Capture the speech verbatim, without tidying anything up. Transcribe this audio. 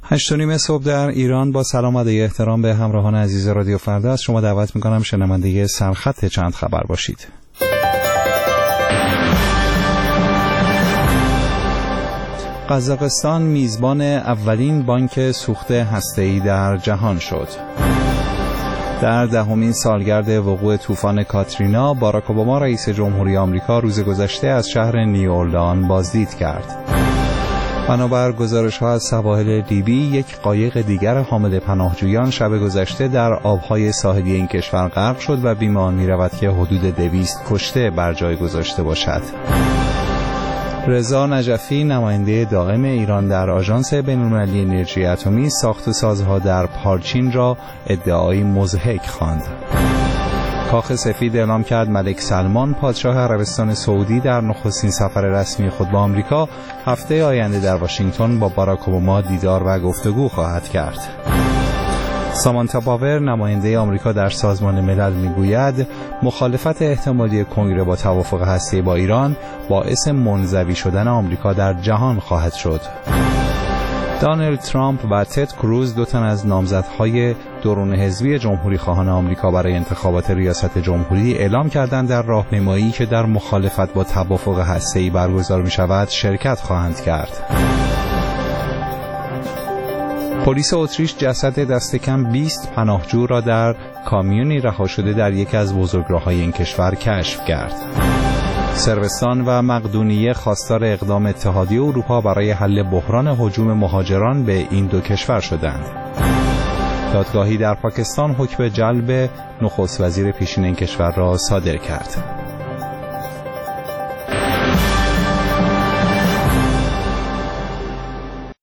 هشت و نیم صبح در ایران. با سلام و احترام به همراهان عزیز رادیو فردا از شما دعوت میکنم شنونده سرخط چند خبر باشید. قزاقستان میزبان اولین بانک سوخت هسته‌ای در جهان شد. در دهمین سالگرد وقوع طوفان کاترینا، باراک اوباما رئیس جمهوری آمریکا روز گذشته از شهر نیواورلان بازدید کرد. بنابر گزارش‌ها از سواحل لیبی، یک قایق دیگر حامل پناهجویان شب گذشته در آب‌های ساحلی این کشور غرق شد و بیمان می‌رود که حدود دویست کشته بر جای گذاشته باشد. رضا نجفی، نماینده دائم ایران در آژانس بین‌المللی انرژی اتمی، ساخت سازها در پارچین را ادعایی مضحک خواند. کاخ سفید اعلام کرد ملک سلمان، پادشاه عربستان سعودی، در نخستین سفر رسمی خود به آمریکا هفته آینده در واشنگتن با باراک اوباما دیدار و گفتگو خواهد کرد. سامانتا پاور، نماینده آمریکا در سازمان ملل، میگوید مخالفت احتمالی کنگره با توافق هسته‌ای با ایران باعث منزوی شدن آمریکا در جهان خواهد شد. دونالد ترامپ و تد کروز، دو تن از نامزدهای درون حزبی جمهوری خواهان آمریکا برای انتخابات ریاست جمهوری، اعلام کردند در راهپیمایی که در مخالفت با توافق هسته‌ای برگزار می‌شود شرکت خواهند کرد. پلیس اتریش جسد دست کم بیست پناهجو را در کامیونی رها شده در یکی از بزرگراه‌های این کشور کشف کرد. صربستان و مقدونیه خواستار اقدام اتحادیه اروپا برای حل بحران هجوم مهاجران به این دو کشور شدند. دادگاهی در پاکستان حکم جلب نخست وزیر پیشین این کشور را صادر کرد.